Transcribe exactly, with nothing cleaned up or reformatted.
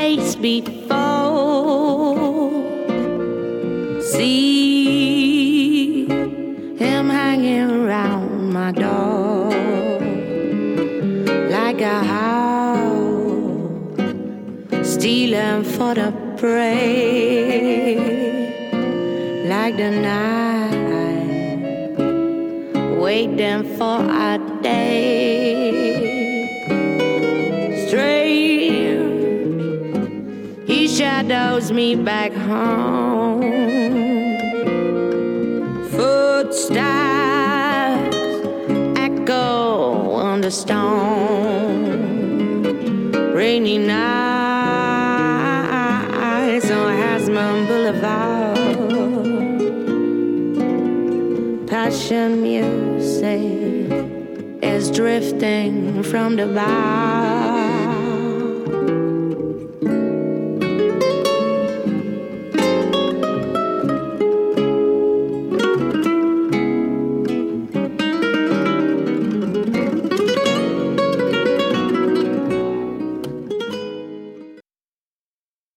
place before. See him hanging around my door like a hound stealing for the prey, like the night waiting for a day. Strange, he shadows me back home. Footsteps echo on the stone. Rainy nights on Hasman Boulevard. Passion music is drifting from the bar.